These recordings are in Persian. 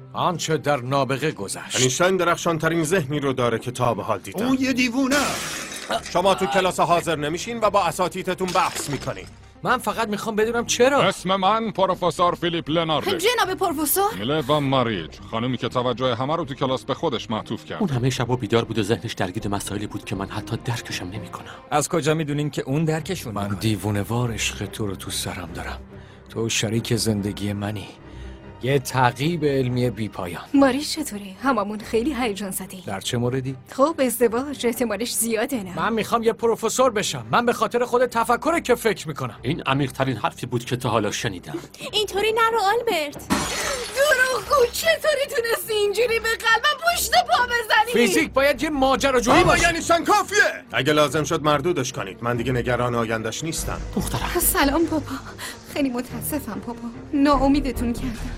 آنچه در نابغه گذشت. اینشتین درخشانترین ذهنی رو داره که تا به حال دیدم. اون یه دیوونه. شما تو کلاس حاضر نمیشین و با اساتیدتون بحث میکنین. من فقط میخوام بدونم چرا. اسم من پروفسور فیلیپ لنارد. جناب پروفسور. میلوا ماریج، خانومی که توجه همه رو تو کلاس به خودش معطوف کرد. اون همه شبا بیدار بود و ذهنش درگیر مسائلی بود که من حتی درکشم نمیکنم. از کجا میدونین که اون درکشون من دیوونه‌وار عشق تو رو تو سرم دارم. تو شریک زندگی منی. یه تعقیب علمی بی پایان. ماریج چطوره؟ هممون خیلی هیجان زدیم. در چه موردی؟ خب ازدواج احتمالش زیاده نه؟ من میخوام یه پروفسور بشم. من به خاطر خود تفکره که فکر میکنم. این عمیق‌ترین حرفی بود که تا حالا شنیدم. اینطوری نرو آلبرت. دروغگو، چطوری تونستی اینجوری به قلبم پشت پا بزنی؟ فیزیک باید یه ماجراجویی باشه. یعنی سن کافیه. اگه لازم شد مردودش کنید. من دیگه نگران آینده‌اش نیستم. دخترم. سلام پاپا. خیلی متاسفم پاپا. ناامیدتون کردم.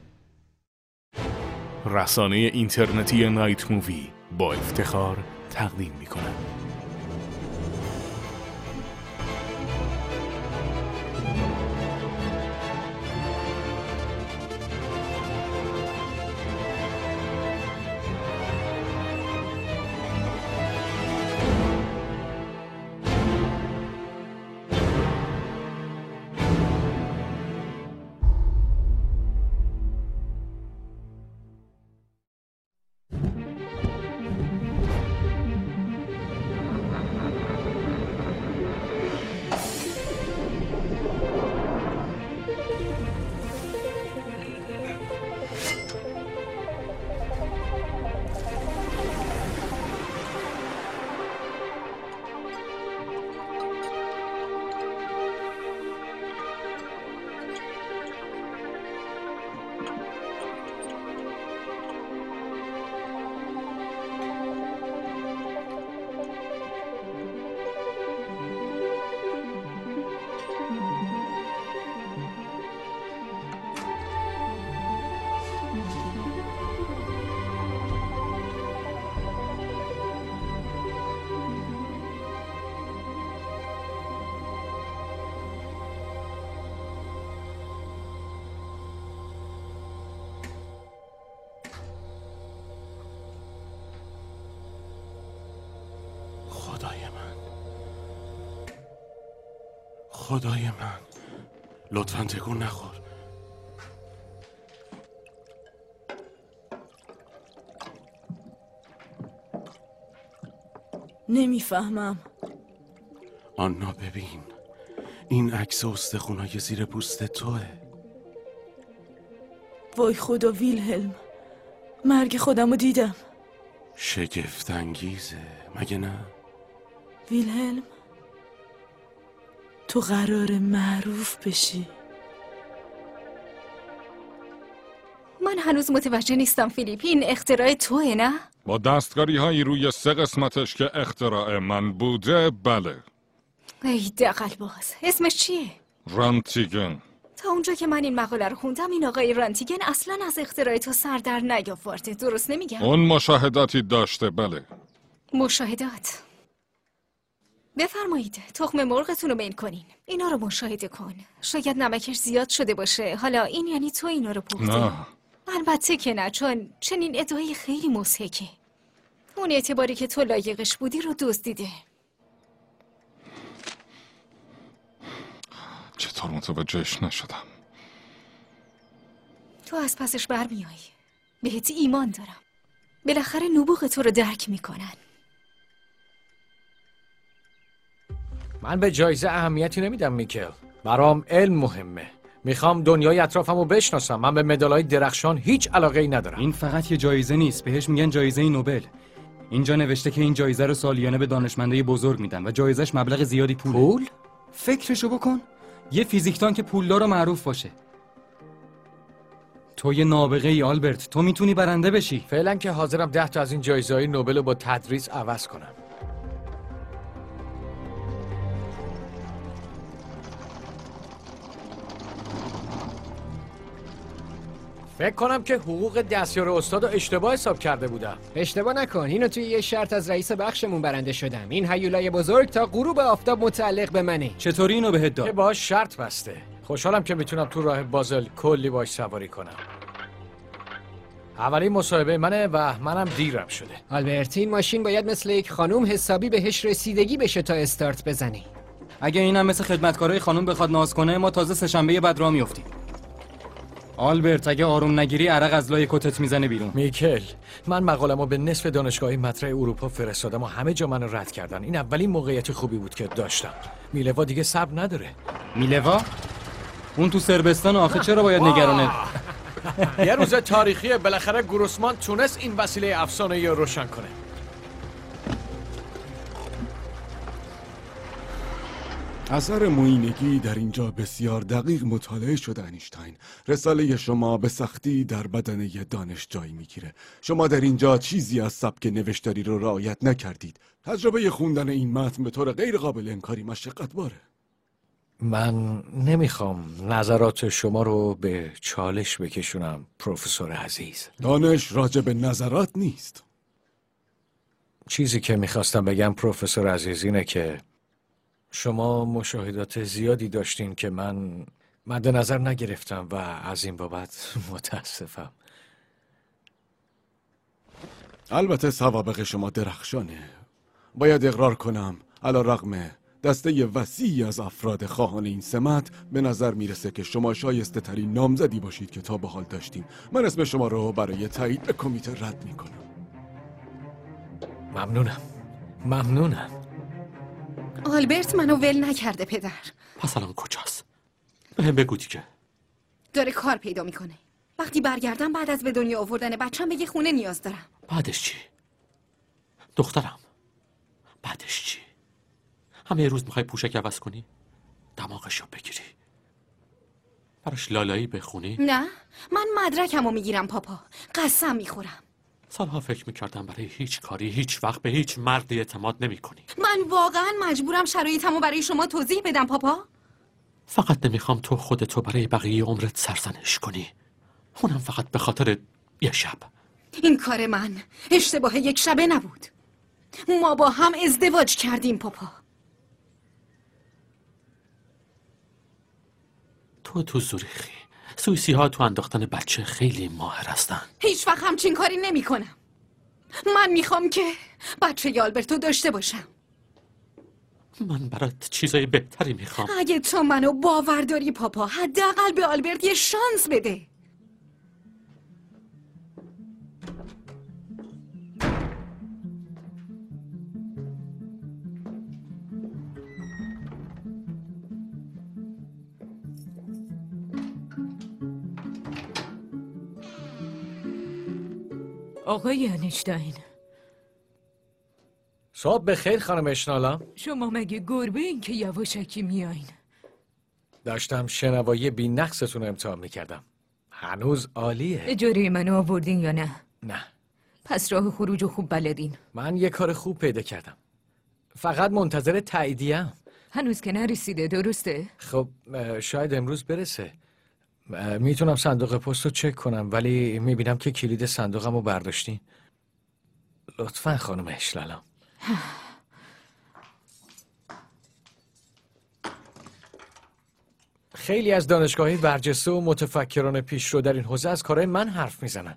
رسانه اینترنتی نایت مووی با افتخار تقدیم می‌کند. خدای من، لطفاً تکون نخور. نمیفهمم. آنا ببین، این عکس استخونای زیر پوست توه. وای خدا ویلهلم، مرگ خودمو دیدم. شگفت انگیزه مگه نه؟ ویلهلم، تو قرار معروف بشی. من هنوز متوجه نیستم فیلیپ، این اختراع توه نه؟ با دستکاری هایی روی 3 قسمتش که اختراع من بوده، بله. ای دقل باز، اسمش چیه؟ رانتیگن. تا اونجا که من این مقاله رو خوندم این آقای رانتیگن اصلا از اختراع تو سر در نیاورده، درست نمیگم؟ اون مشاهداتی داشته، بله. مشاهدات؟ بفرمایید، تخم مرغتون رو میل کنین. اینا رو مشاهده کن. شاید نمکش زیاد شده باشه. حالا این یعنی تو اینا رو پختی؟ نه. البته که نه، چون چنین ادعایی خیلی مضحکه. اون اعتباری که تو لایقش بودی رو دزدیده. چطور متوجهش نشدم؟ تو از پسش برمیای. بهت ایمان دارم. بالاخره نبوغ تو رو درک میکنن. من به جایزه اهمیتی نمیدم میکل. برام علم مهمه. میخوام دنیای اطرافمو بشناسم. من به مدالای درخشان هیچ علاقه‌ای ندارم. این فقط یه جایزه نیست، بهش میگن جایزه نوبل. اینجا نوشته که این جایزه رو سالیانه به دانشمندای بزرگ میدن و جایزش مبلغ زیادی پوله. پول؟ فکرشو بکن. یه فیزیکدان که پولدار و معروف باشه. تو یه نابغه ای آلبرت، تو میتونی برنده بشی. فعلا که حاضرم 10 تا از این جایزه‌های نوبل رو با تدریس عوض کنم. فکر کنم که حقوق دستیار استاد رو اشتباه حساب کرده بودم. اشتباه نکن، اینو توی یه شرط از رئیس بخشمون برنده شدم. این هیولای بزرگ تا غروب آفتاب متعلق به منه. چطوری اینو بهت داد؟ که باهاش شرط بسته. خوشحالم که میتونم تو راه بازل کلی باش سواری کنم. اولین مصاحبه منه و منم دیرم شده. آلبرت، این ماشین باید مثل یک خانوم حسابی بهش رسیدگی بشه تا استارت بزنی. اگه اینم مثل خدمتکارای خانم بخواد ناز کنه، ما تازه سه‌شنبه بعد راه میافتیم. آلبرت، اگه آروم نگیری عرق از لای کتت میزنه بیرون. میکل، من مقاله‌مو به نصف دانشگاهی مطرح اروپا فرستادم و همه جا منو رد کردن. این اولین موقعیت خوبی بود که داشتم. میلوا دیگه صبر نداره. میلوا؟ اون تو سربستان آخه چرا باید نگرانه؟ یه روز تاریخیه، بالاخره گروسمان تونست این وسیله افسانه‌ای رو روشن کنه. اثر معینگی در اینجا بسیار دقیق مطالعه شده اینشتین. رساله شما به سختی در بدنه دانش جای میگیره. شما در اینجا چیزی از سبک نوشتاری رو رعایت نکردید. تجربه خوندن این متن به طور غیر قابل انکاری مشقت باره. من نمیخوام نظرات شما رو به چالش بکشونم پروفسور عزیز. دانش راجع به نظرات نیست. چیزی که میخواستم بگم پروفسور عزیز اینه که شما مشاهدات زیادی داشتین که من مد نظر نگرفتم و از این بابت متاسفم. البته سوابق شما درخشانه. باید اقرار کنم علی‌رغم دسته وسیعی از افراد خواهان این سمت، به نظر میرسه که شما شایسته ترین نامزدی باشید که تا به حال داشتیم. من اسم شما رو برای تایید به کمیته رد میکنم. ممنونم. آلبرت منو ول نکرده پدر. پس الان کجاست؟ بهم بگو دیگه. داره کار پیدا میکنه. وقتی برگردم بعد از به دنیا آوردن بچم به یه خونه نیاز دارم. بعدش چی؟ دخترم بعدش چی؟ همه روز میخوای پوشک عوض کنی؟ دماغشو بگیری؟ براش لالایی بخونی؟ نه، من مدرکمو میگیرم پاپا. قسم میخورم. سالها فکر میکردم برای هیچ کاری هیچ وقت به هیچ مردی اعتماد نمیکنی. من واقعا مجبورم شرایطمو برای شما توضیح بدم پاپا؟ فقط نمیخوام تو خودتو برای بقیه عمرت سرزنش کنی. اونم فقط به خاطر یه شب. این کار من اشتباه یک شبه نبود. ما با هم ازدواج کردیم پاپا. تو زوریخی. سوئیسی ها تو انداختن بچه خیلی ماهر هستن. هیچ وقت همچین کاری نمی کنم. من میخوام که بچه آلبرتو داشته باشم. من برات چیزای بهتری میخوام. اگه تو منو باور داری پاپا، حداقل به آلبرت یه شانس بده. آقای اینشتین، صبح بخیر خانم اشنالا. شما مگه گربه این که یواشکی میاین؟ داشتم شنوایی بی نقصتون امتحان میکردم. هنوز عالیه. اجاره منو آوردین یا نه؟ نه. پس راه خروج خوب بلدین. من یه کار خوب پیدا کردم. فقط منتظر تاییدیه‌ام. هنوز که نرسیده، درسته؟ خب شاید امروز برسه. میتونم صندوق پست رو چک کنم، ولی میبینم که کلید صندوقم رو برداشتین. لطفاً خانم اشلالا. خیلی از دانشگاهی برجسته و متفکران پیشرو در این حوزه از کارهای من حرف میزنن.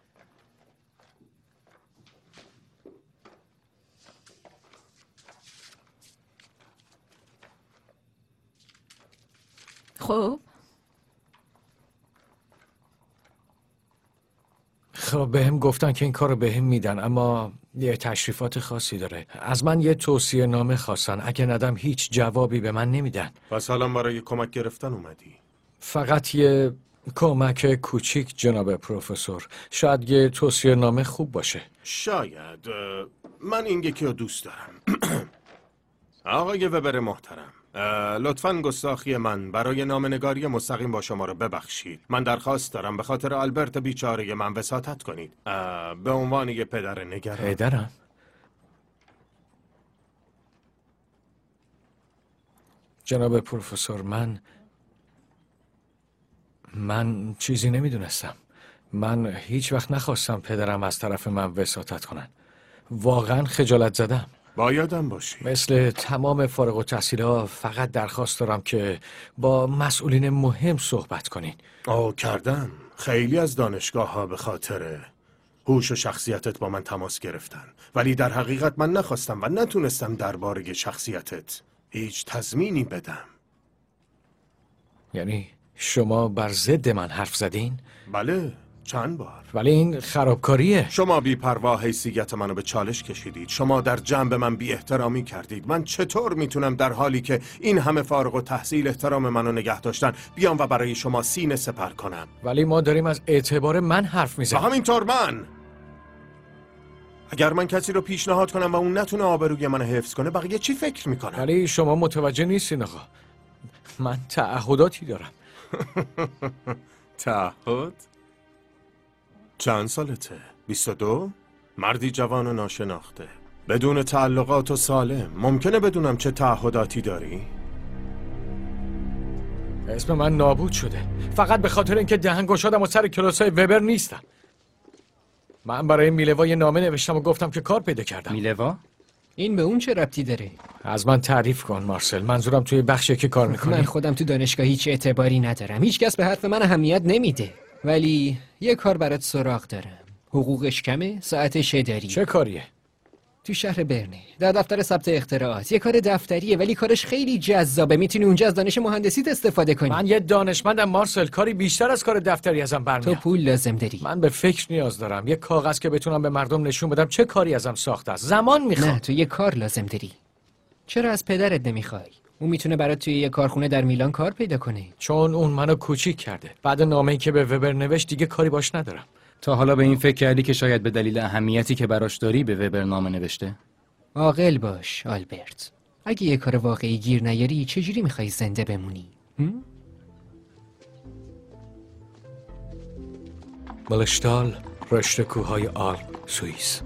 خب بهم گفتن که این کار رو بهم میدن، اما یه تشریفات خاصی داره. از من یه توصیه نامه خواستن، اگه ندم هیچ جوابی به من نمیدن. پس حالا برای کمک گرفتن اومدی؟ فقط یه کمک کوچیک جناب پروفسور. شاید یه توصیه نامه خوب باشه. شاید. من این یکی رو دوست دارم. آقای وبر محترم، لطفاً گستاخی من برای نامه‌نگاری مستقیم با شما رو ببخشید. من درخواست دارم به خاطر آلبرت بیچاره من وساطت کنید. به عنوان یه پدر نگران. پدرم؟ جناب پروفسور، من چیزی نمیدونستم. من هیچ وقت نخواستم پدرم از طرف من وساطت کنن. واقعا خجالت زدم. بایدم باشی. مثل تمام فارغ التحصیل‌ها فقط درخواست دارم که با مسئولین مهم صحبت کنین. کردم. خیلی از دانشگاه‌ها به خاطر هوش و شخصیتت با من تماس گرفتن، ولی در حقیقت من نخواستم و نتونستم درباره شخصیتت هیچ تضمینی بدم. یعنی شما بر ضد من حرف زدین؟ بله، چند بار. ولی این خرابکاریه. شما بی‌پروا حیثیت منو به چالش کشیدید. شما در جنب من بی احترامی کردید. من چطور میتونم در حالی که این همه فارغ التحصیل احترام منو نگه داشتن بیام و برای شما سینه سپر کنم؟ ولی ما داریم از اعتبار من حرف میزنیم. و همینطور من. اگر من کسی رو پیشنهاد کنم و اون نتونه آبروی منو حفظ کنه، بقیه چی فکر میکنن؟ ولی شما متوجه نیستین آقا. من تعهداتی دارم. تعهد؟ چند سالته؟ 22؟ مردی جوان و ناشناخته بدون تعلقات و سالم. ممکنه بدونم چه تعهداتی داری؟ اسم من نابود شده فقط به خاطر اینکه دهن گشادم و سر کلاسای وبر نیستم. من برای میلوا یه نامه نوشتم و گفتم که کار پیدا کردم. میلوا؟ این به اون چه ربطی داره؟ از من تعریف کن مارسل. منظورم توی بخشی که کار میکنی. من خودم تو دانشگاه هیچ اعتباری ندارم. هیچ کس به حرف من اهمیت نمیده. ولی یه کار برات سراغ دارم. حقوقش کمه، ساعتش داری. چه کاریه؟ تو شهر برنه، در دفتر ثبت اختراعات. یه کار دفتریه ولی کارش خیلی جذابه. میتونی اونجا از دانش مهندسیت استفاده کنی. من یه دانشمندم مارسل. کاری بیشتر از کار دفتری ازم برمیاد. تو پول لازم داری. من به فکر نیاز دارم. یه کاغذ که بتونم به مردم نشون بدم چه کاری ازم ساخته است. زمان میخوام. نه، تو یه کار لازم داری. چرا از پدرت نمیخوای؟ اون میتونه برات توی یه کارخونه در میلان کار پیدا کنه. چون اون منو کوچیک کرده. بعد نامه‌ای که به وبر نوشت دیگه کاری باش ندارم. تا حالا به این فکر کردی که شاید به دلیل اهمیتی که براش داری به وبر نامه نوشته؟ عاقل باش آلبرت. اگه یه کار واقعی گیر نیاری چجوری میخوای زنده بمونی؟ ملشتال، رشته کوههای آلپ، سوئیس.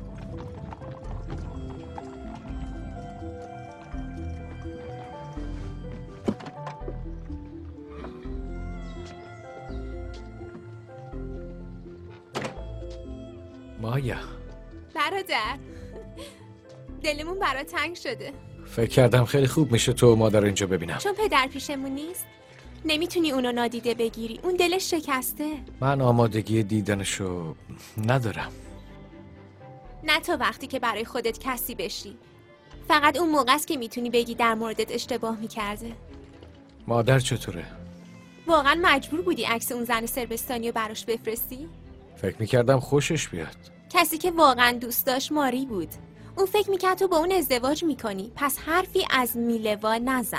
مایا برادر، دلمون برا تنگ شده. فکر کردم خیلی خوب میشه تو و مادر اینجا ببینم. چون پدر پیشمون نیست نمیتونی اونو نادیده بگیری. اون دلش شکسته. من آمادگی دیدنشو ندارم. نه تا وقتی که برای خودت کسی بشی. فقط اون موقع است که میتونی بگی در موردت اشتباه میکرده. مادر چطوره؟ واقعا مجبور بودی عکس اون زن سربستانی رو براش بفرستی؟ فکر میکردم خوشش بیاد. کسی که واقعا دوست داشت ماری بود. اون فکر میکرد تو با اون ازدواج میکنی. پس حرفی از میلوا نزن.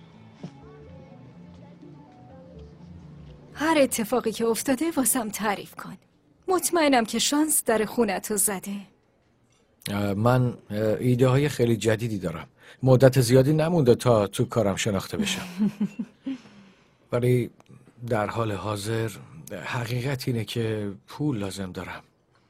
هر اتفاقی که افتاده واسم تعریف کن. مطمئنم که شانس در خونتو زده. من ایده های خیلی جدیدی دارم. مدت زیادی نمونده تا تو کارم شناخته بشم. ولی در حال حاضر حقیقت اینه که پول لازم دارم.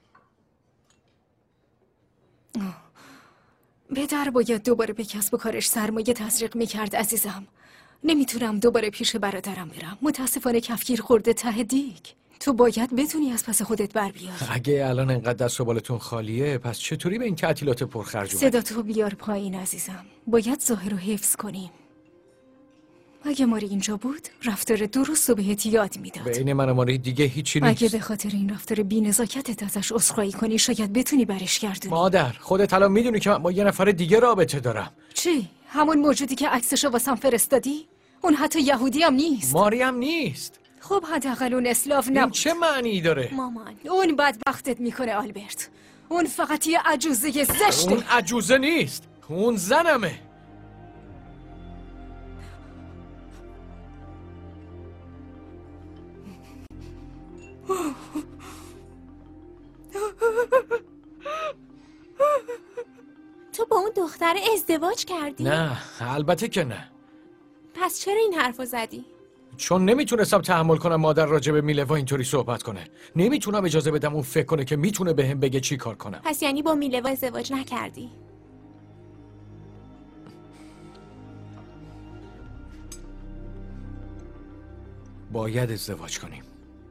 پدر باید دوباره به کسب و کارش سرمایه تزریق میکرد عزیزم. نمیتونم دوباره پیش برادرم برم. متاسفانه کفگیر خورده ته دیگ. تو باید بتونی از پس خودت بر بیاری. اگه الان انقدر دست و بالتون خالیه پس چطوری به این تعطیلات پرخرج اومدی؟ صدا تو بیار پایین عزیزم. باید ظاهر رو حفظ کنیم. اگه ماری اینجا بود رفتار درست و بهت یاد میداد. بین من و ماری دیگه هیچی نیست. اگه به خاطر این رفتار بی‌نزاکتت ازش عذرخواهی کنی شاید بتونی برش گردونی. مادر خودت الان میدونی که من با یه نفر دیگه رابطه دارم. چی؟ همون موجودی که عکسشو واسم فرستادی؟ اون حتی یهودی هم نیست. ماری هم نیست. خب حداقل اون اسلاو نبود. این چه معنی داره؟ مامان اون بدبختت میکنه آلبرت. اون فقط یه عجوزه زشته. اون عجوزه نیست. اون زنمه. تو با اون دختر ازدواج کردی؟ نه البته که نه. پس چرا این حرفو زدی؟ چون نمیتونستم تحمل کنم مادر راجع به میلوا اینطوری صحبت کنه. نمیتونم اجازه بدم اون فکر کنه که میتونه بهم بگه چی کار کنم. پس یعنی با میلوا ازدواج نکردی؟ باید ازدواج کنیم.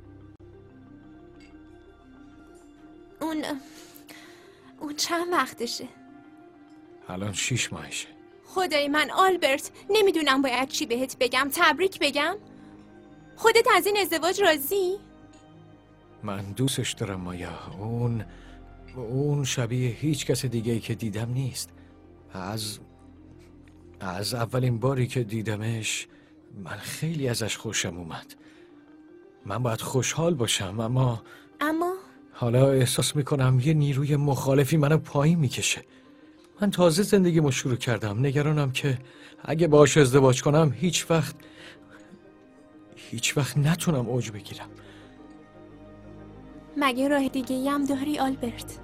اون چند وقتشه؟ الان 6 ماهشه. خدای من آلبرت، نمیدونم باید چی بهت بگم. تبریک بگم؟ خودت از این ازدواج راضی؟ من دوستش دارم مایا. اون شبیه هیچ کس دیگه‌ای که دیدم نیست. از اولین باری که دیدمش من خیلی ازش خوشم اومد. من باید خوشحال باشم، اما حالا احساس میکنم یه نیروی مخالفی منو پایین میکشه. من تازه زندگیمو شروع کردم. نگرانم که اگه باهاش ازدواج کنم هیچ وقت نتونم اوج بگیرم. مگه راه دیگه‌ای هم داری آلبرت؟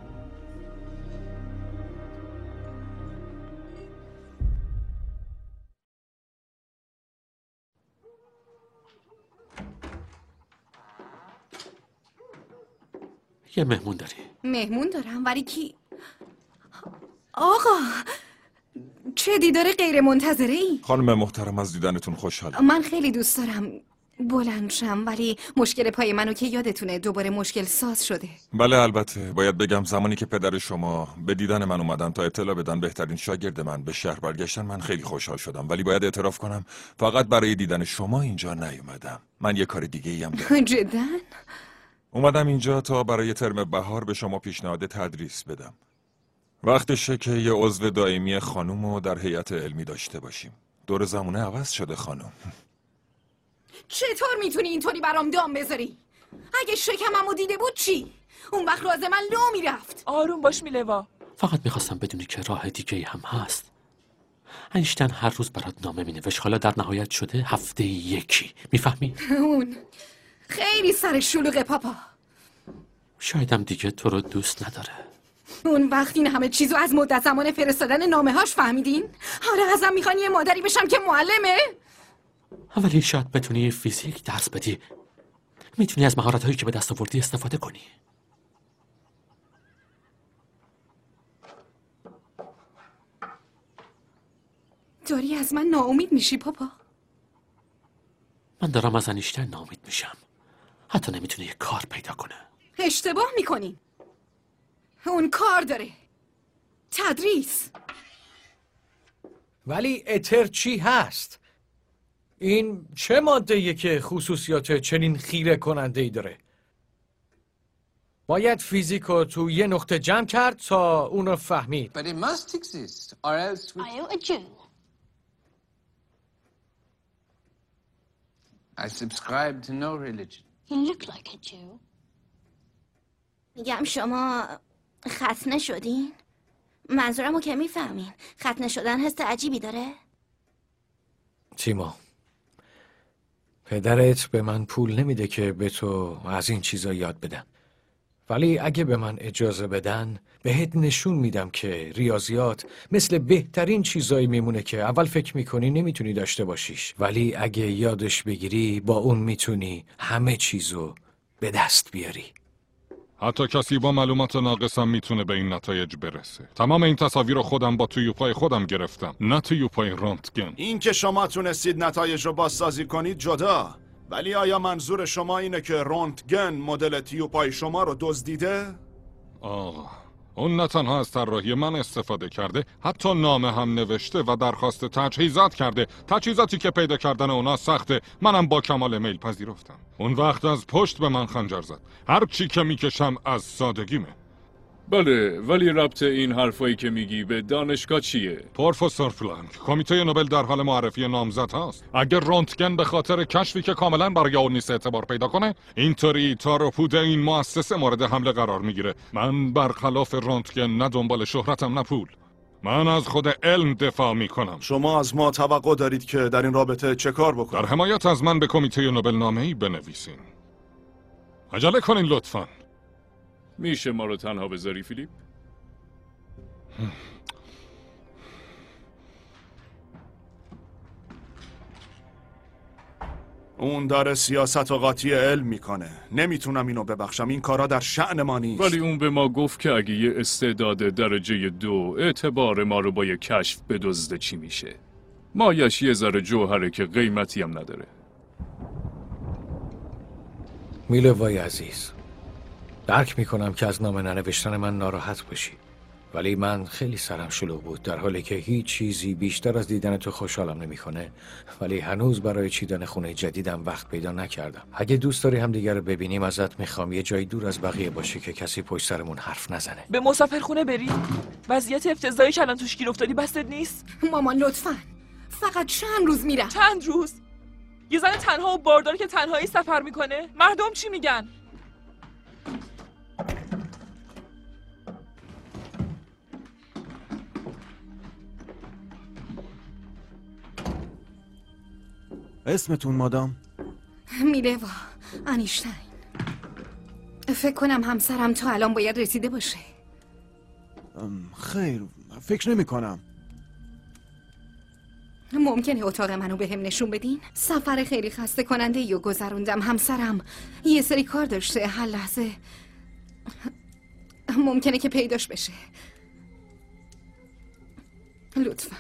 یه مهمون داری؟ مهمون دارم ولی کی؟ آقا چه دیدار غیر منتظره ای؟ خانم محترم از دیدنتون خوشحالم. من خیلی دوست دارم بلند شم ولی مشکل پای منو که یادتونه دوباره مشکل ساز شده. بله البته باید بگم زمانی که پدر شما به دیدن من اومدن تا اطلاع بدن بهترین شاگرد من به شهر برگشتن من خیلی خوشحال شدم، ولی باید اعتراف کنم فقط برای دیدن شما اینجا نیومدم. من یه کار دیگه ای هم دارم. جدا؟ اومدم اینجا تا برای ترم بهار به شما پیشنهاد تدریس بدم. وقتشه که یه عضو دائمی خانومو در هیئت علمی داشته باشیم. دور زمونه عوض شده خانوم. چطور میتونی اینطوری برام دام بذاری؟ اگه شکممو دیده بود چی؟ اون وقت راز من لو میرفت. آروم باش میلوا. فقط میخواستم بدونی که راه دیگه هم هست. اینشتن هر روز برات نامه مینوشت، حالا در نهایت شده هفته یکی. میفهمی؟ اون خیلی سر شلوغه پاپا. شایدم دیگه تو رو دوست نداره. اون وقت این همه چیزو از مدت زمان فرستادن نامه هاش فهمیدین؟ حالا ازم میخوان یه مادری بشم که معلمه؟ ولی شاید بتونی فیزیک درس بدی. میتونی از مهارت هایی که به دست آوردی استفاده کنی. داری از من ناامید میشی پاپا؟ من دارم از اینشتین ناامید میشم. حتی نمیتونه یه کار پیدا کنه. اشتباه میکنین. اون کار داره. تدریس. ولی اتر چی هست؟ این چه ماده‌ایه که خصوصیات چنین خیره کننده ای داره؟ باید فیزیکو تو یه نقطه جمع کرد تا اونو فهمید. But it must exist, or else we... Are you a Jew? I subscribe to no religion. You look like a Jew. میگم شما ختنه شدین؟ منظورمو که میفهمین. ختنه شدن حس عجیبی داره؟ تیمو، پدرت به من پول نمیده که به تو از این چیزا یاد بدم. ولی اگه به من اجازه بدن بهت نشون میدم که ریاضیات مثل بهترین چیزایی میمونه که اول فکر میکنی نمیتونی داشته باشیش، ولی اگه یادش بگیری با اون میتونی همه چیزو به دست بیاری. حتی کسی با معلومات ناقصم میتونه به این نتایج برسه. تمام این تصاویر رو خودم با تیوب‌های خودم گرفتم، نه تیوب‌های رنتگن. این که شما تونستید نتایج رو بازسازی کنید جدا، ولی آیا منظور شما اینه که رنتگن مدل تیوب‌های شما رو دزدیده؟ آقا اون نه تنها از طراحی من استفاده کرده، حتی نامه هم نوشته و درخواست تجهیزات کرده. تجهیزاتی که پیدا کردن اونا سخته. منم با کمال میل پذیرفتم. اون وقت از پشت به من خنجر زد. هر چی که میکشم از سادگیمه. بله، ولی ربط این حرفایی که میگی به دانشگاه چیه؟ پروفسور فلانک، کمیته نوبل در حال معرفی نامزد هاست. اگر رنتگن به خاطر کشفی که کاملا برای اون نیست اعتبار پیدا کنه، اینطوری تار و پود این مؤسسه مورد حمله قرار میگیره. من برخلاف رنتگن نه دنبال شهرتم نه پول. من از خود علم دفاع میکنم. شما از ما توقع دارید که در این رابطه چه کار بکنیم؟ در حمایت از من به کمیته نوبل نامه‌ای بنویسین. عجله کنین لطفاً. میشه ما رو تنها بذاری فیلیپ؟ اون داره سیاست و قاطی علم میکنه. نمیتونم اینو ببخشم. این کارا در شأن ما نیست. ولی اون به ما گفت که اگه یه استعداد درجه 2 اعتبار ما رو با یه کشف بدزده چی میشه؟ مایش یه ذره جوهره که قیمتی هم نداره. میلوای عزیز، درک میکنم که از نامه ننوشتن من ناراحت باشی، ولی من خیلی سرم شلوغ بود، در حالی که هیچ چیزی بیشتر از دیدن تو خوشحالم نمیکنه. ولی هنوز برای چیدن خونه جدیدم وقت پیدا نکردم. اگه دوست داری همدیگه رو ببینیم ازت میخوام یه جای دور از بقیه باشه که کسی پشت سرمون حرف نزنه. به مسافرخونه بری؟ وضعیت افتضاحی که الان توش گیر افتادی بستت نیست؟ مامان لطفاً فقط چند روز میرم. چند روز؟ یه زن تنها و باردار که تنهایی سفر میکنه؟ مردم چی میگن؟ اسمتون مادام؟ میلوا انیشتین. فکر کنم همسرم تا الان باید رسیده باشه. خیر، فکر نمی کنم. ممکنه اتاق منو به هم نشون بدین؟ سفر خیلی خسته کننده یا گذروندم. همسرم یه سری کار داشته. هر لحظه ممکنه که پیداش بشه. لطفاً.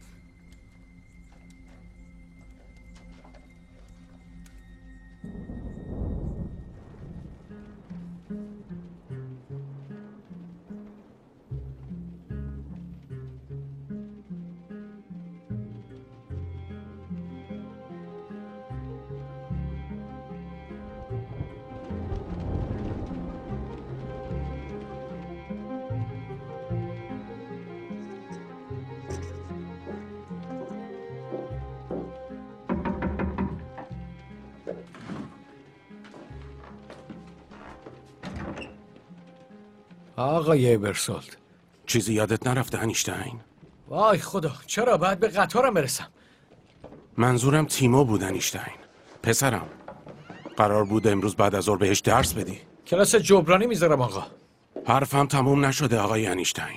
آقای ابرسولد، چیزی یادت نرفته انیشتین؟ وای خدا، چرا باید به قطارم برسم؟ منظورم تیمو بود انیشتین، پسرم. قرار بود امروز بعد از ظهر بهش درس بدی. کلاس جبرانی میذارم آقا. حرفم تموم نشده آقای انیشتین.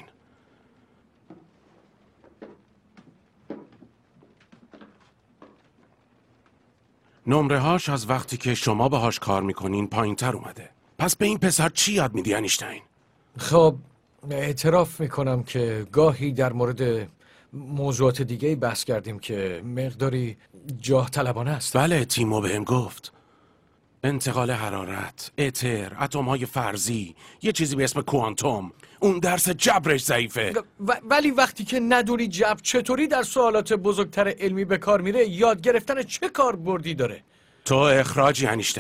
نمره هاش از وقتی که شما باهاش کار میکنین پایین تر اومده. پس به این پسر چی یاد میدی انیشتین؟ خب اعتراف میکنم که گاهی در مورد موضوعات دیگه بحث کردیم که مقداری جاه طلبانه است. بله، تیمو بهم گفت. انتقال حرارت، اتر، اتم‌های فرضی، یه چیزی به اسم کوانتوم. اون درس جبرش ضعیفه. ولی وقتی که ندونی جبر چطوری در سوالات بزرگتر علمی به کار میره، یاد گرفتن چه کاربردی داره؟ تو اخراجی انیشتین.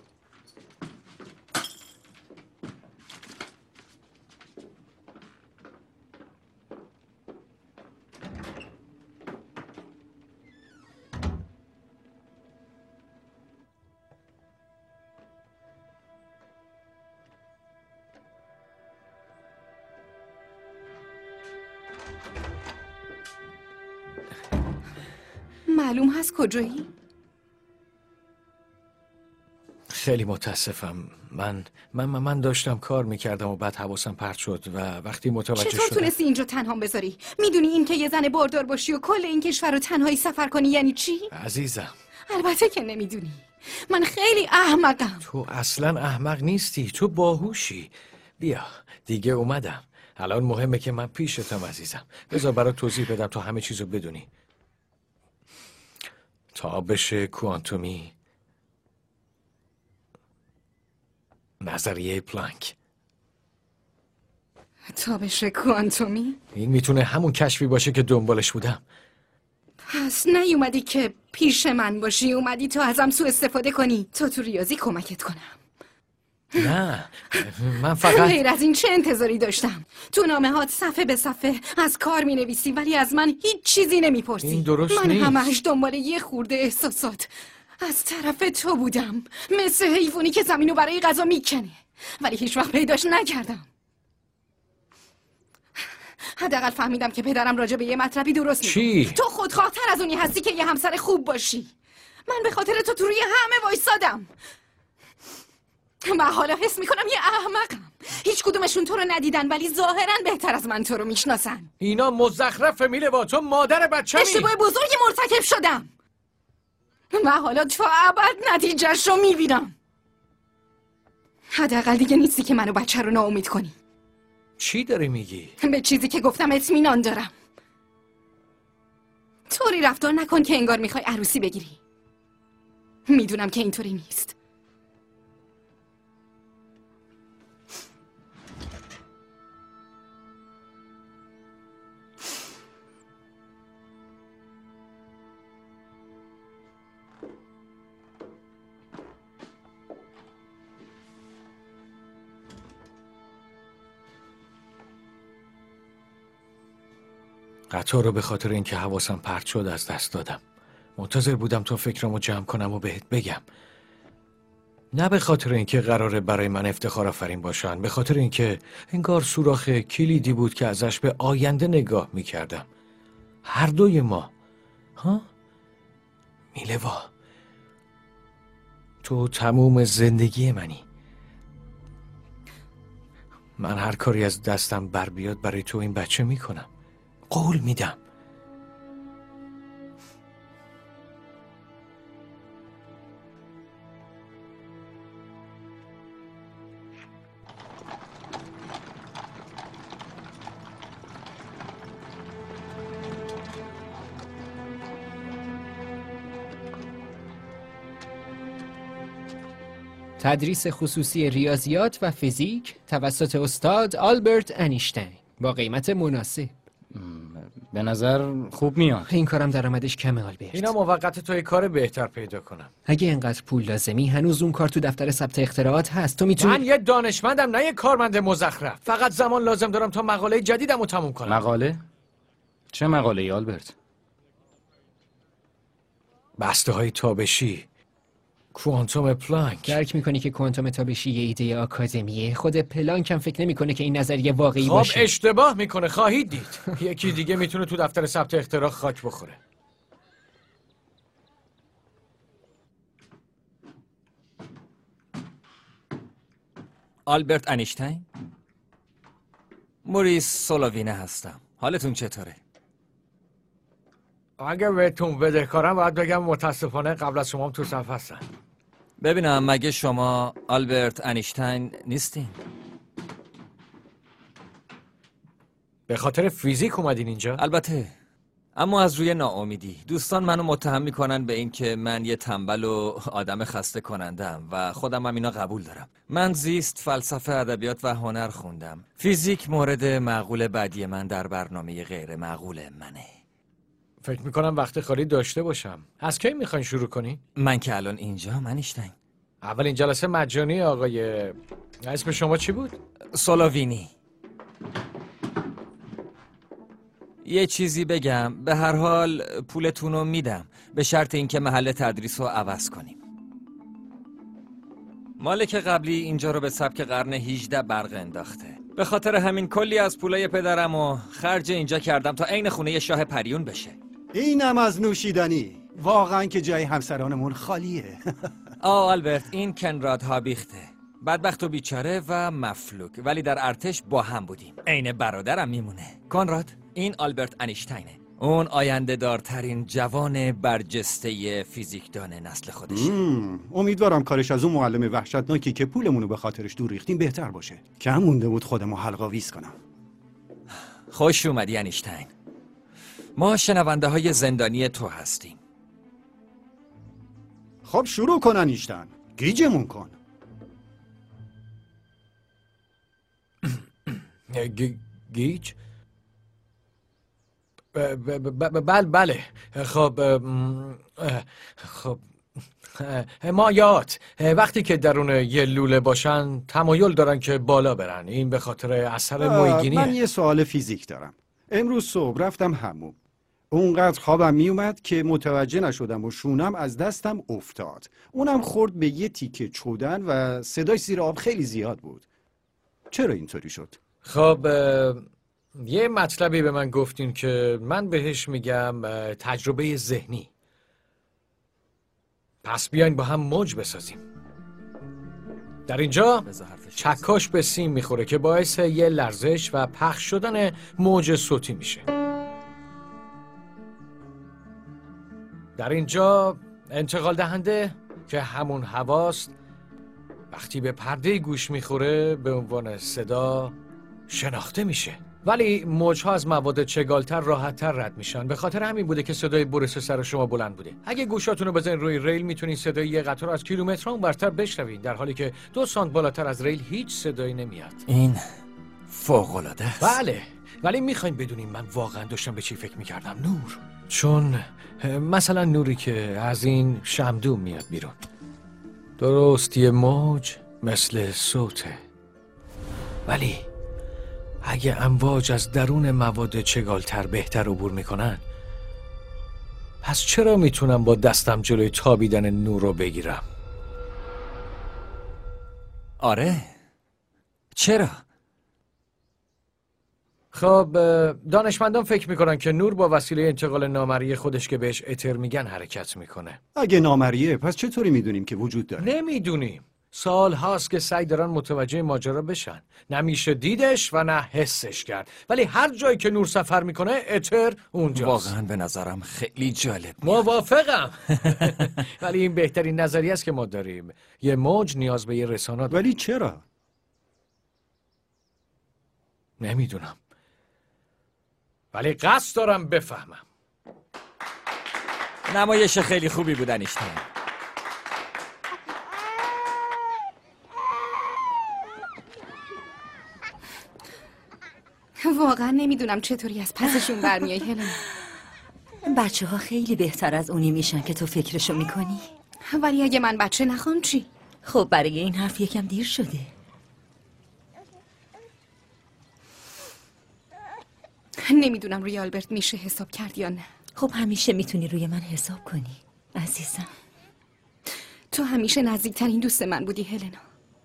معلوم هست کجایی؟ خیلی متاسفم. من داشتم کار میکردم و بعد حواسم پرت شد و وقتی متوجه چطور شدم. تونستی اینجا تنها بذاری؟ میدونی این که یه زن باردار باشی و کل این کشور رو تنهایی سفر کنی یعنی چی؟ عزیزم، البته که نمیدونی. من خیلی احمقم. تو اصلا احمق نیستی، تو باهوشی. بیا دیگه اومدم. الان مهمه که من پیشتم عزیزم. بذار برات توضیح بدم تا همه چیزو بدونی. تابش کوانتومی، نظریه پلانک. تابش کوانتومی؟ این میتونه همون کشفی باشه که دنبالش بودم. پس نیومدی که پیش من باشی، اومدی تو ازم سوء استفاده کنی تا تو ریاضی کمکت کنم. نه، من فقط غیر از این چه انتظاری داشتم؟ تو نامه هات صفحه به صفحه از کار می نویسی ولی از من هیچ چیزی نمی پرسی. این درست من نیست. همش دنبال یه خورده احساسات از طرف تو بودم، مثل حیوانی که زمینو برای غذا میکنه، ولی هیچ وقت پیداش نکردم. حداقل فهمیدم که پدرم راجع به یه مطلبی درست میگه. چی؟ تو خودخواه‌تر از اونی هستی که یه همسر خوب باشی. من به خاطر تو روی همه وایسادم. من حالا حس میکنم یه احمقم. هیچ کدومشون تو رو ندیدن ولی ظاهرا بهتر از من تو رو میشناسن. اینا مزخرفه میلوا، تو مادر بچه‌می. اشتباه بزرگی مرتکب شدم. من حالا تا ابد نتیجهش رو میبینم. حداقل دیگه نیستی که منو بچه رو ناامید کنی. چی داری میگی؟ به چیزی که گفتم اطمینان دارم. طوری رفتار نکن که انگار میخوای عروسی بگیری. میدونم که اینطوری نیست. قطار رو به خاطر اینکه حواسم پرت شد از دست دادم. منتظر بودم تا فکرمو جمع کنم و بهت بگم. نه به خاطر اینکه قراره برای من افتخار آفرین باشن، به خاطر اینکه انگار سوراخ کلیدی بود که ازش به آینده نگاه میکردم. هر دوی ما. ها؟ میلوا، تو تموم زندگی منی. من هر کاری از دستم بر بیاد برای تو این بچه میکنم. قول میدم. تدریس خصوصی ریاضیات و فیزیک توسط استاد آلبرت انیشتین با قیمت مناسب. به نظر خوب میاد. این کارم درآمدش کمه آلبرت. اینا موقت تو یه کار بهتر پیدا کنم. اگه اینقدر پول لازمی، هنوز اون کار تو دفتر ثبت اختراعات هست. تو میتونی. من یه دانشمندم، نه یه کارمند مزخرف. فقط زمان لازم دارم تا مقاله جدیدم رو تموم کنم. مقاله؟ چه مقاله ای آلبرت؟ بسته های تابشی، کوانتوم پلانک. درک میکنی که کوانتوم تابشی یه ایده آکادمیه. خود پلانک هم فکر نمیکنه که این نظریه واقعی باشه. خب اشتباه میکنه، خواهید دید. یکی دیگه میتونه تو دفتر ثبت اختراع خاک بخوره. آلبرت انیشتین؟ موریس سولووینه هستم. حالتون چطوره؟ اگه بهتون بدهکارم باید بگم متاسفانه قبل از شما هم تو صف هستن. ببینم مگه شما آلبرت انیشتین نیستین؟ به خاطر فیزیک اومدین اینجا؟ البته، اما از روی ناامیدی. دوستان منو متهم میکنن به این که من یه تنبل و آدم خسته کنندم و خودم هم اینا قبول دارم. من زیست، فلسفه، ادبیات و هنر خوندم. فیزیک مورد معقول بعدی من در برنامه غیر معقول منه. فکر میکنم وقت خالی داشته باشم. از کی میخواین شروع کنی؟ من که الان اینجا انیشتین. اولین جلسه مجانی آقای... اسم شما چی بود؟ سولووینی. یه چیزی بگم، به هر حال پولتونو میدم به شرط اینکه محل تدریس رو عوض کنیم. مالک قبلی اینجا رو به سبک قرن 18 برق انداخته. به خاطر همین کلی از پولای پدرم و خرج اینجا کردم تا عین خونه شاه پریون بشه. اینم از نوشیدنی. واقعا که جای همسرانمون خالیه. آلبرت، این کنراد هابیخته. بدبخت و بیچاره و مفلوک، ولی در ارتش با هم بودیم. عین برادرم میمونه. کنراد، این آلبرت انیشتینه. اون آینده دارترین جوان برجسته فیزیکدان نسل خودشه. امیدوارم کارش از اون معلم وحشتناکی که پولمونو به خاطرش دور ریختیم بهتر باشه. کم مونده بود خودمو حلق‌آویز کنم. خوش اومدی انیشتین. ما شنونده های زندانی تو هستیم. خب شروع کن انیشتین. گیجمون کن. گیج؟ بله. خب مایات وقتی که درون یه لوله باشن تمایل دارن که بالا برن. این به خاطر اثر مویگینیه. من یه سوال فیزیک دارم. امروز صبح رفتم حموم. اونقدر خوابم میومد که متوجه نشدم و شونم از دستم افتاد. اونم خورد به یه تیکه چودن و صدای زیر آب خیلی زیاد بود. چرا اینطوری شد؟ خب یه مطلبی به من گفتین که من بهش میگم تجربه ذهنی. پس بیاین با هم موج بسازیم. در اینجا چکاش به سیم میخوره که باعث یه لرزش و پخش شدن موج صوتی میشه. در اینجا انتقال دهنده که همون هواست وقتی به پرده گوش میخوره به عنوان صدا شناخته میشه. ولی موجها از مواد چگالتر راحتتر رد میشن. به خاطر همین بوده که صدای بورس سر شما بلند بوده. اگه گوشاتونو بزنین روی ریل میتونین صدای یه قطار از کیلومترها اونورتر بشنوین، در حالی که 2 سانت بالاتر از ریل هیچ صدایی نمیاد. این فوق‌العاده است. بله، ولی میخواین بدونین من واقعا داشتم به چی فکر میکردم؟ نور. چون مثلا نوری که از این شمعدون میاد بیرون. درست یه موج مثل صوته، ولی اگه امواج از درون مواد چگالتر بهتر عبور میکنن، پس چرا میتونم با دستم جلوی تابیدن نور رو بگیرم؟ آره، چرا؟ خب دانشمندان فکر میکنن که نور با وسیله انتقال نامرئی خودش که بهش اتر میگن حرکت میکنه. اگه نامرئیه پس چطوری میدونیم که وجود داره؟ نمیدونیم. سال هاست که سعی دارن متوجه ماجرا بشن. نمیشه دیدش و نه حسش کرد. ولی هر جایی که نور سفر میکنه اتر اونجاست. واقعا به نظرم خیلی جالب. موافقم. ولی این بهترین نظریه است که ما داریم. یه موج نیاز به یه رسانه داره. ولی چرا؟ نمیدونم. ولی قصد دارم بفهمم. نمایش خیلی خوبی بود انیشتین. واقعا نمیدونم چطوری از پسشون برمیای هلن. بچه ها خیلی بهتر از اونی میشن که تو فکرشو میکنی. ولی اگه من بچه نخوام چی؟ خب برای این حرف یکم دیر شده. نمیدونم روی آلبرت میشه حساب کرد یا نه. خب همیشه میتونی روی من حساب کنی عزیزم. تو همیشه نزدیکترین دوست من بودی هلنا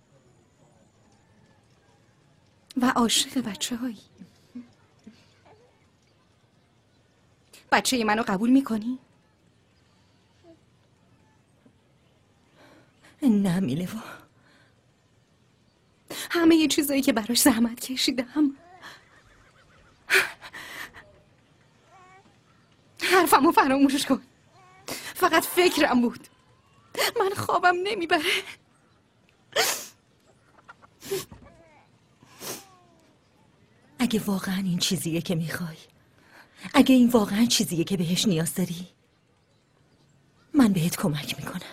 و عاشق بچه هایی. بچه منو قبول میکنی؟ نه میلوا. همه یه چیزایی که براش زحمت کشیدم، حرفمو فراموش کن. فقط فکرم بود. من خوابم نمیبره. اگه واقعا این چیزیه که میخوای، اگه این واقعا چیزیه که بهش نیاز داری، من بهت کمک میکنم.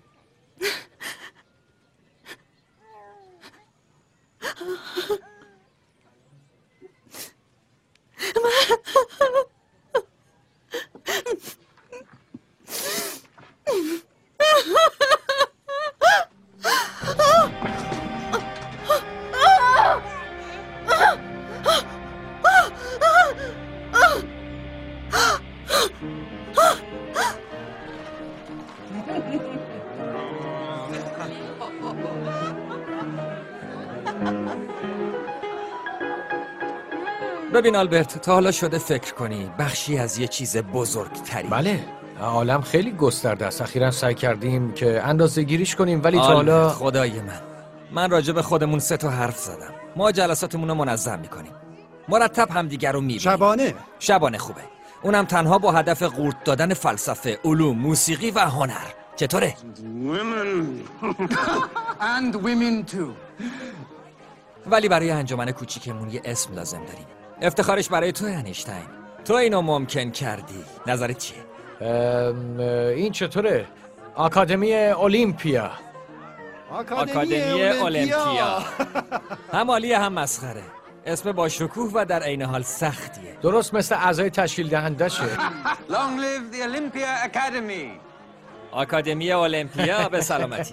ببین آلبرت، تا حالا شده فکر کنی بخشی از یه چیز بزرگتری؟ بله، عالم خیلی گسترده است. اخیراً سعی کردیم که اندازه گیریش کنیم ولی تا حالا خدای من راجع به خودمون 3 تا حرف زدم. ما جلساتمون رو منظم میکنیم، مرتب همدیگر رو میبینیم. شبانه خوبه، اونم تنها با هدف قورت دادن فلسفه، علوم، موسیقی و هنر. چطوره؟ And women too. ولی برای انجمن کوچیکمون یه اسم لازم داریم. افتخارش برای تو انیشتین. تو اینو ممکن کردی. نظرت چیه؟ این چطوره؟ آکادمی اولیمپیا. آکادمی اولیمپیا. هم عالیه هم مسخره. اسم با شکوه و در عین حال سختیه. درست مثل اعضای تشکیل دهنده شه. Long live the Olympia Academy. آکادمی اولیمپیا به سلامتی.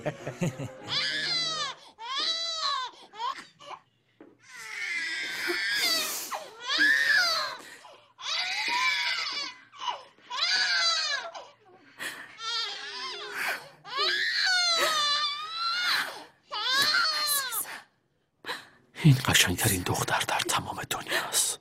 این قشنگترین دختر در تمام دنیاست.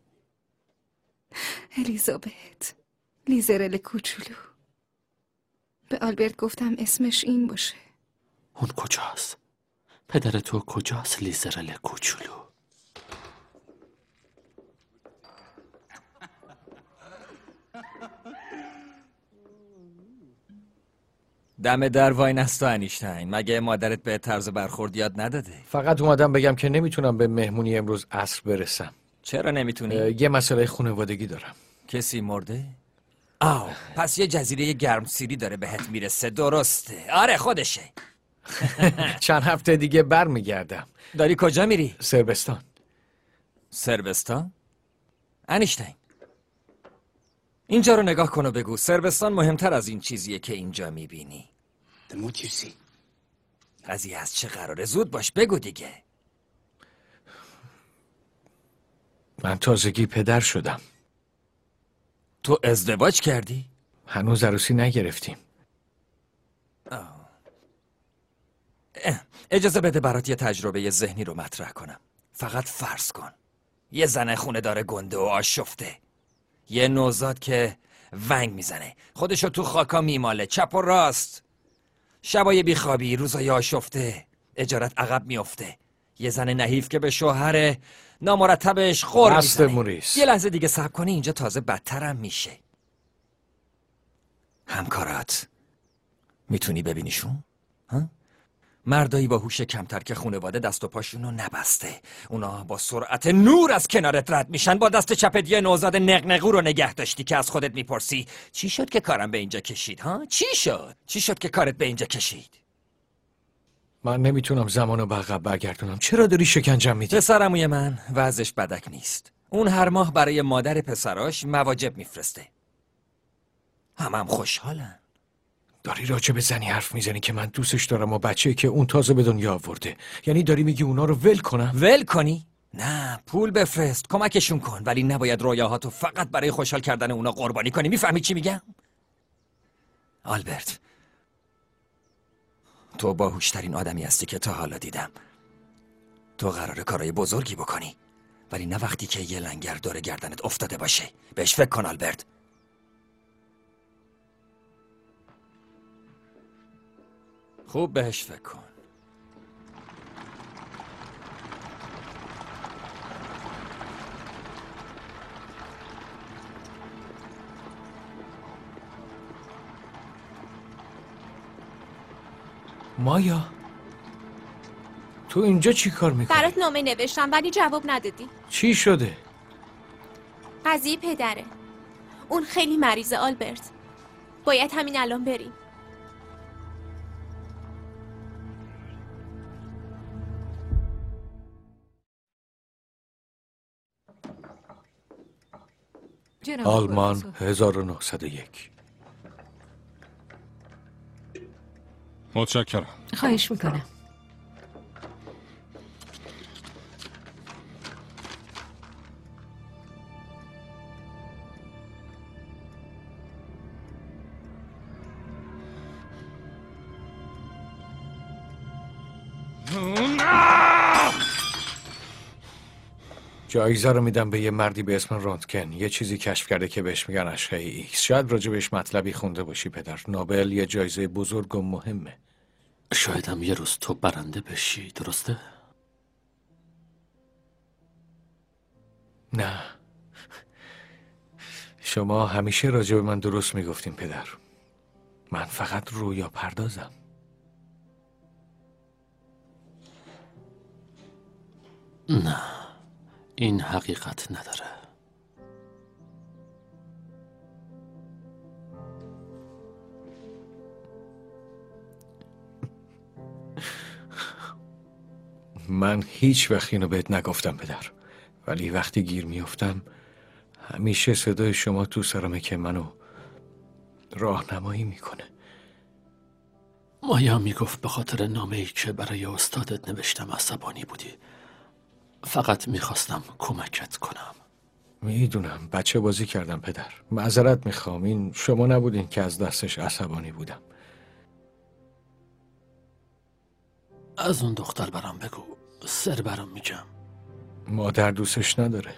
الیزابت، لیزرل کوچولو. به آلبرت گفتم اسمش این باشه. اون کجاست؟ پدر تو کجاست لیزرل کوچولو؟ دم در وای نستا انیشتین. مگه مادرت به طرز برخورد یاد نداده؟ فقط اومدم بگم که نمیتونم به مهمونی امروز عصر برسم. چرا نمیتونی؟ یه مسئله خانوادگی دارم. کسی مرده؟ پس یه جزیره گرمسیری داره بهت میرسه. درسته؟ آره خودشه. چند هفته دیگه برمیگردم. داری کجا میری؟ سربستان. سربستان؟ انیشتین، اینجا رو نگاه کن و بگو سربستان مهمتر از این چیزیه که اینجا میبینی. قضیه از چه قراره؟ زود باش بگو دیگه. من تازگی پدر شدم. تو ازدواج کردی؟ هنوز عروسی نگرفتیم. اجازه بده برات یه تجربه ذهنی رو مطرح کنم. فقط فرض کن یه زن خونه داره گنده و آشفته، یه نوزاد که ونگ میزنه، خودشو تو خاکا میماله چپ و راست، شبای بیخوابی، روزای آشفته، اجارت عقب میفته، یه زن نحیف که به شوهر نامرتبش خور میزنه. موریس، یه لحظه دیگه صبر کنی، اینجا تازه بدترم میشه. همکارات میتونی ببینیشون؟ مردایی با هوش کمتر که خونواده دست و پاشونو نبسته، اونا با سرعت نور از کنارت رد میشن، با دست چپت یه نوزاد نقنقو رو نگه داشتی که از خودت میپرسی چی شد که کارم به اینجا کشید؟ چی شد که کارت به اینجا کشید؟ من نمیتونم زمانو به عقب برگردونم. چرا داری شکنجم میدی؟ پسرعموی من وضعش بدک نیست. اون هر ماه برای مادر پسراش مواجب میفرسته. همم خوشحالن. داری راجع به زنی حرف میزنی که من دوستش دارم و بچه‌ای که اون تازه به دنیا آورده. یعنی داری میگی اونا رو ول کنم؟ ول کنی؟ نه، پول بفرست، کمکشون کن، ولی نباید رویاهاتو فقط برای خوشحال کردن اونا قربانی کنی. میفهمی چی میگم؟ آلبرت، تو باهوشترین آدمی هستی که تا حالا دیدم. تو قراره کارهای بزرگی بکنی، ولی نه وقتی که یه لنگر دور گردنت افتاده باشه. بهش فکر کن آلبرت. خوب بهش فکر کن. مایا، تو اینجا چی کار میکنی؟ برات نامه نوشتم ولی جواب ندادی. چی شده؟ قضیه پدره. اون خیلی مریضه آلبرت. باید همین الان بریم. آلمان 1901. متشکرم. خواهش میکنم. جایزه رو میدم به یه مردی به اسم رونتگن. یه چیزی کشف کرده که بهش میگن اشعه ایکس. شاید راجبش مطلبی خونده باشی پدر. نوبل یه جایزه بزرگ و مهمه. شاید هم یه روز تو برنده بشی، درسته؟ نه، شما همیشه راجب من درست میگفتین پدر. من فقط رویا پردازم. نه، این حقیقت نداره. من هیچ وقت اینو بهت نگفتم پدر، ولی وقتی گیر میافتم همیشه صدای شما تو سرمه که منو راهنمایی میکنه. مایا میگفت به خاطر نامه‌ای که برای استادت نوشتم عصبانی بودی. فقط میخواستم کمکت کنم. میدونم بچه بازی کردم پدر. معذرت میخوام. این شما نبودین که از دستش عصبانی بودم. از اون دختر برام بگو، سر برام میگم. مادر دوستش نداره.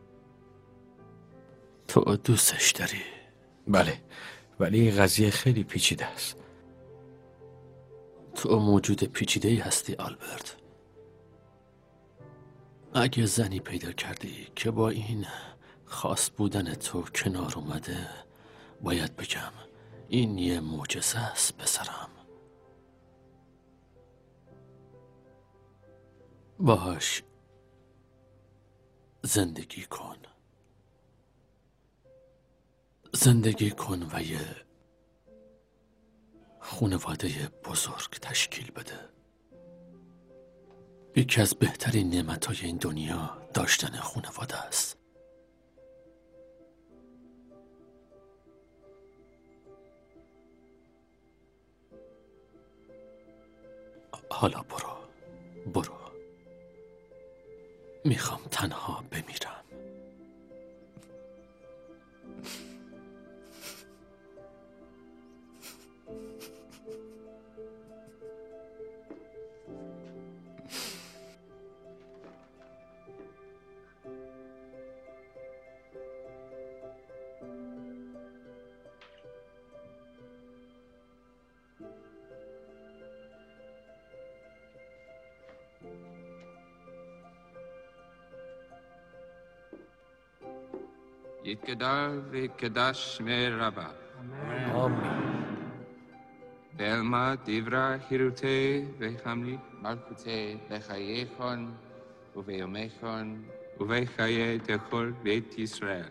تو دوستش داری؟ بله، ولی قضیه خیلی پیچیده است. تو موجود پیچیده‌ای هستی آلبرت. اگه زنی پیدا کردی که با این خاص بودن تو کنار اومده، باید بگم این یه معجزه است پسرم. باهاش زندگی کن. زندگی کن و یه خانواده بزرگ تشکیل بده. یکی از بهترین نعمت‌های این دنیا داشتن خانواده است. حالا برو. میخوام تنها بمیرم. יתגדל ויקדש מרבה. آمین. בעלמא דברי חירותי וחמלי מלכותי בחייכון וביומכון ובחיי כל בית ישראל.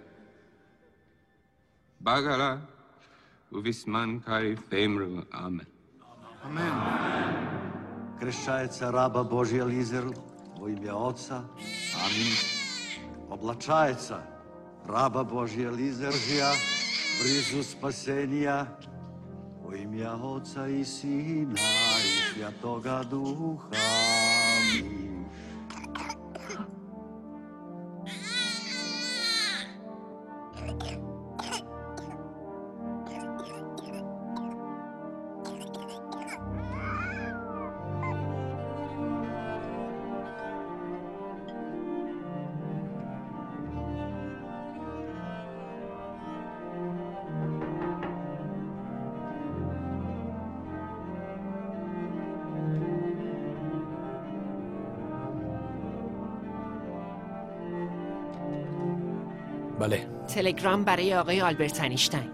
בגלה ובזמן קריב אמרו אמן. Amen. Krešajeca raba Božija Lizer, u ime Oca. Amin. Oblačajeca raba Božija Lizeržija, brizu spasenija, u ime Oca i Sina i Svjatoga Duha. Amin. بله. تلگرام برای آقای آلبرت اینشتین.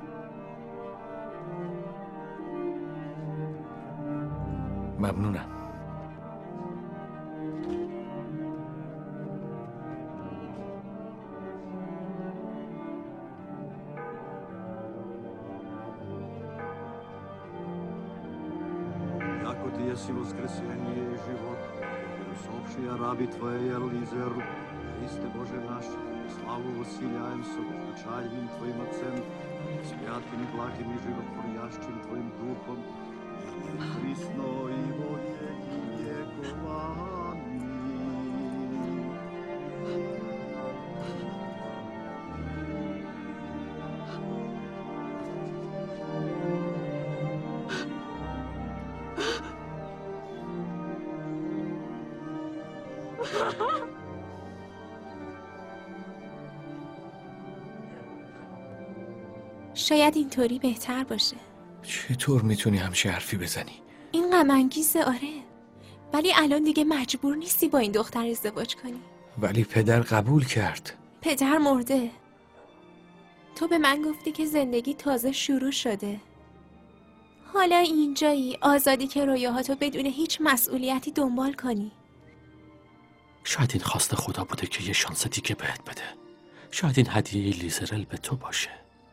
ممنونم. Jako ti jesi uskresenje i život, usopšija rabi tvoje Elizer, Hriste Bože naš, slavu usiljajem s obličajnim tvojim ocem, svijatim i blagim i životvorjašćim tvojim duhom, i prisno i vojeg i vjekova. شاید اینطوری بهتر باشه. چطور میتونی همچه حرفی بزنی؟ این غم انگیزه، آره، ولی الان دیگه مجبور نیستی با این دختر ازدواج کنی. ولی پدر قبول کرد. پدر مرده. تو به من گفتی که زندگی تازه شروع شده. حالا اینجایی آزادی که رویاهاتو بدون هیچ مسئولیتی دنبال کنی. شاید این خواست خدا بوده که یه شانس دیگه بهت بده. شاید این هدیه لیزرل به تو باشه.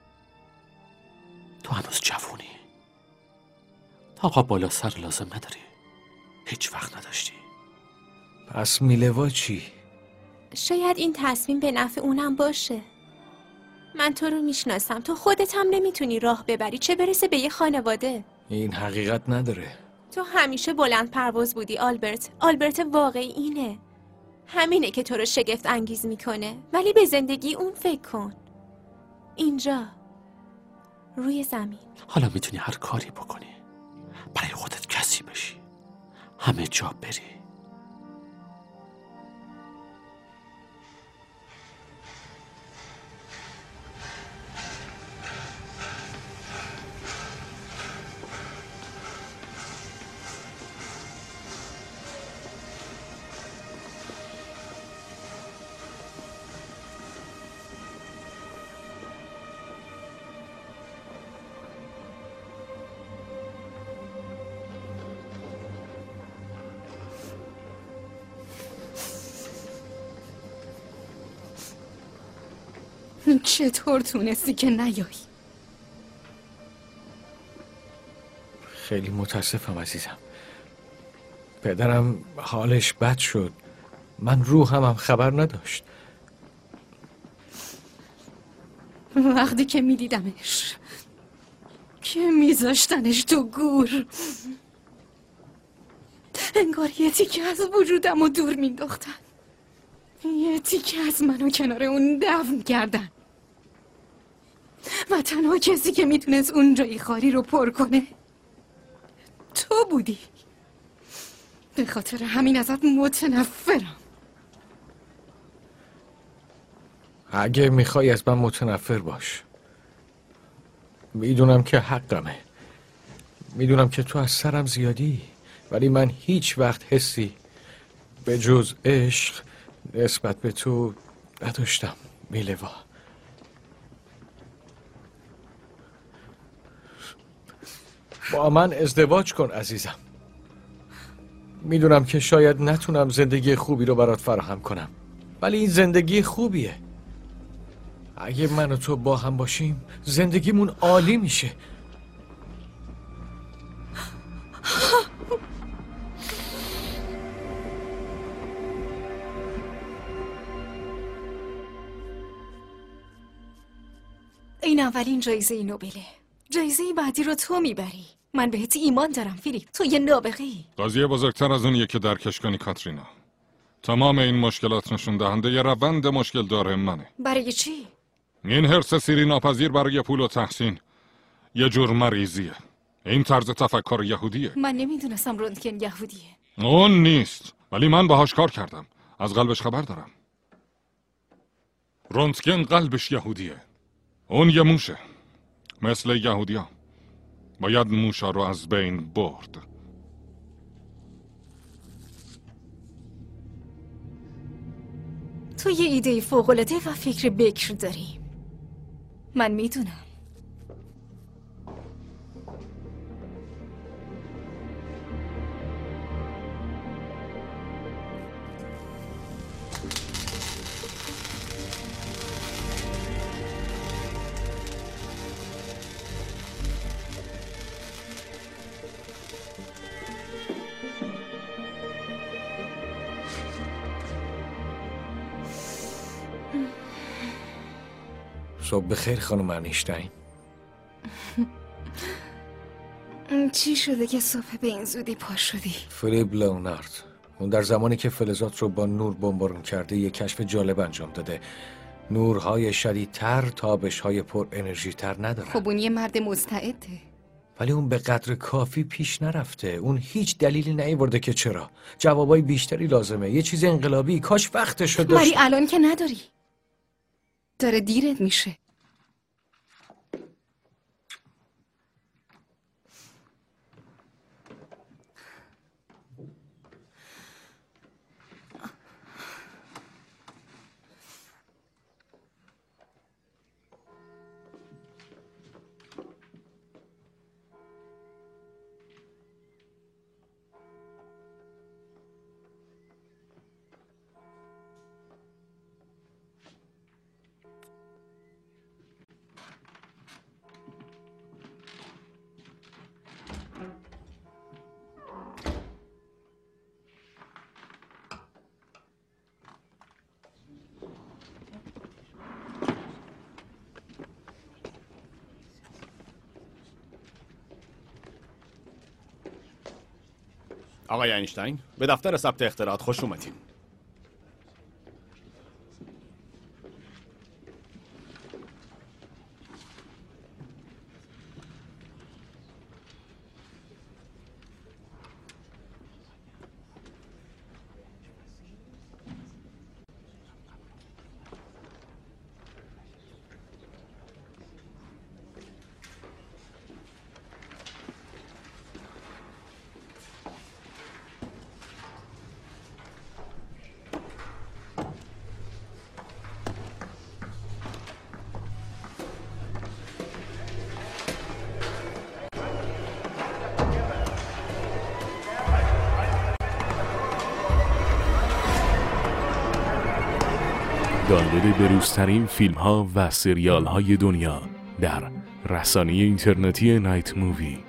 تو هنوز جوونی. آقا بالا سر لازم نداری. هیچ وقت نداشتی. پس میلوا چی؟ شاید این تصمیم به نفع اونم باشه. من تو رو میشناسم. تو خودت هم نمیتونی راه ببری، چه برسه به یه خانواده. این حقیقت نداره. تو همیشه بلند پرواز بودی آلبرت. آلبرت واقعی اینه. همینه که تو رو شگفت انگیز میکنه. ولی به زندگی اون فکر کن. اینجا روی زمین. حالا میتونی هر کاری بکنی. برای خودت کسی بشی. همه جا بری. چطور تونستی که نیایی؟ خیلی متاسفم عزیزم. پدرم حالش بد شد. من روحم خبر نداشت. وقتی که میدیدمش که میذاشتنش تو گور، انگار یه تیکه از وجودم رو دور مینداختن. یه تیکه از منو کنار اون دفن کردن و تنها کسی که میتونست اون جای خالی رو پر کنه تو بودی. به خاطر همین ازت متنفرم. اگه میخوای از من متنفر باش. میدونم که حقمه. میدونم که تو از سرم زیادی، ولی من هیچ وقت حسی به جز عشق نسبت به تو نداشتم میلوا. با من ازدواج کن عزیزم. میدونم که شاید نتونم زندگی خوبی رو برات فراهم کنم، ولی این زندگی خوبیه. اگه من و تو با هم باشیم زندگیمون عالی میشه. این اولین جایزه نوبله. جایزه بعدی رو تو میبری. من بهت ایمان دارم فیلیپ، تو یه نابغه‌ای. قضیه بزرگتر از اونیه که درکش کنی کاترینا. تمام این مشکلات نشون دهنده یه روند مشکل داره منه. برای چی؟ این حرص سیری ناپذیر برای پول و تحسین یه جور مریضیه. این طرز تفکر یهودیه. من نمیدونستم رونتگن یهودیه. اون نیست، ولی من باهاش کار کردم. از قلبش خبر دارم. رونتگن قلبش یهودیه. اون یه موشه، مثل یهودیا. باید موشا رو از بین برد. تو یه ایده فوق‌العاده و فکر بکر داری. من میدونم. صبح بخیر خانم انیشتین. چی شده که صبح به این زودی پا شدی؟ فیلیپ لئونارد، اون در زمانی که فلزات رو با نور بمبارون کرده یک کشف جالب انجام داده. نورهای شدیدتر تابش‌های پر انرژی تر ندارن. خب اون یه مرد مستعده. ولی اون به قدر کافی پیش نرفته. اون هیچ دلیلی نیاورده که چرا. جوابای بیشتری لازمه. یه چیز انقلابی. کاش وقتشو داشت. ولی الان که نداری. داره دیرت میشه. آقای اینشتین، به دفتر ثبت اختراعات خوش اومدین. دانلود بروزترین فیلم ها و سریال های دنیا در رسانه اینترنتی نایت مووی.